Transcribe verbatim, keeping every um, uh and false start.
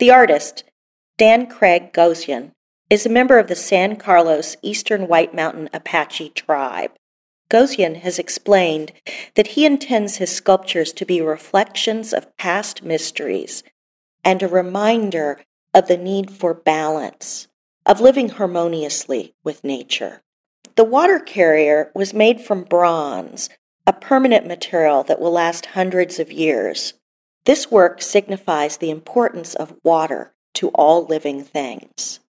The artist, Dan Craig Gosien, is a member of the San Carlos Eastern White Mountain Apache tribe. Gosien has explained that he intends his sculptures to be reflections of past mysteries and a reminder of the need for balance, of living harmoniously with nature. The water carrier was made from bronze, a permanent material that will last hundreds of years. This work signifies the importance of water to all living things.